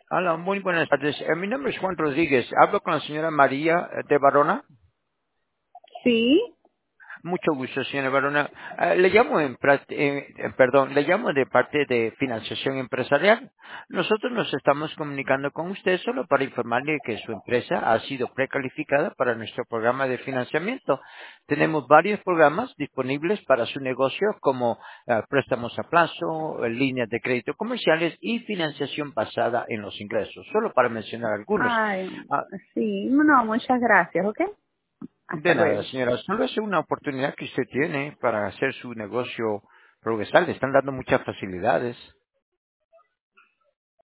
Hola, muy buenas tardes. Mi nombre es Juan Rodríguez. Hablo con la señora María de Barona. Sí. Mucho gusto, señora Barona. Le llamo le llamo de parte de financiación empresarial. Nosotros nos estamos comunicando con usted solo para informarle que su empresa ha sido precalificada para nuestro programa de financiamiento. Tenemos varios programas disponibles para su negocio como préstamos a plazo, líneas de crédito comerciales y financiación basada en los ingresos, solo para mencionar algunos. Ay, Ah, sí. No, muchas gracias, ¿ok? Hasta De nada, luego. señora. Solo es una oportunidad que usted tiene para hacer su negocio progresar. Le están dando muchas facilidades.